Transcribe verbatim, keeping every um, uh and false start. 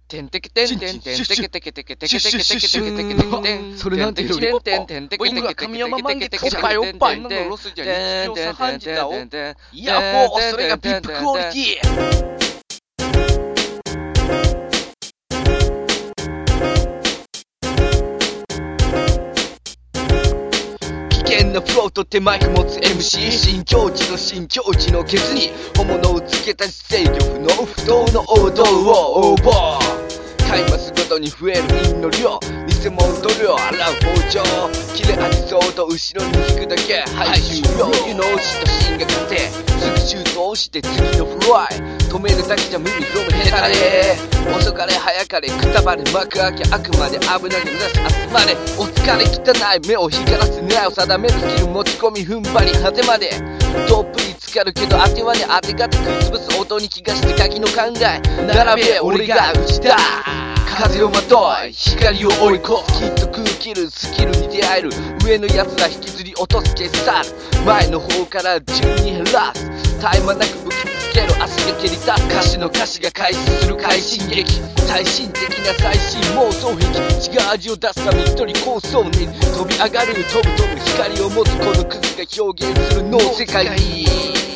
てんてけてんてんてんてけてけてけてけてけてけてけてけてけてん。 それなんていうてんてんてんてけてけてけてけてけてけてん。 僕が神山満月おっぱいおっぱいのロスじゃ日常茶飯事だお。いやほー、それがビップクオリティ。危険なフローと手マイク持つ エムシー 新境地の新境地のケツに本物をつけた制御不能不当の王道をオーバー買いますごとに増える陰の量偽物塗料洗う包丁切れ味そうと後ろに引くだけはい終了湯の押しと芯が勝てすぐシュート押して次のフライ止めるだけじゃ耳フロムヘタレ遅かれ早かれくたばれ幕開けあくまで危なげなし集まれお疲れ汚い目を光らす狙いを定めるスキル持ち込み踏ん張り果てまでトップに浸かるけど当てはね当てがて食いつぶす音に気がしてガキの考え並べ俺が打ちだ風をまとい光を追い越すきっと空気るスキルに出会える上のやつら引きずり落とす消し去る前の方から順に減らす絶え間なく武器つける足が蹴り立つ歌詞の歌詞が開始する快進撃最新的な最新妄想癖違う味を出すため一人構想に飛び上がる飛ぶ飛ぶ光を持つこのクズが表現する脳世界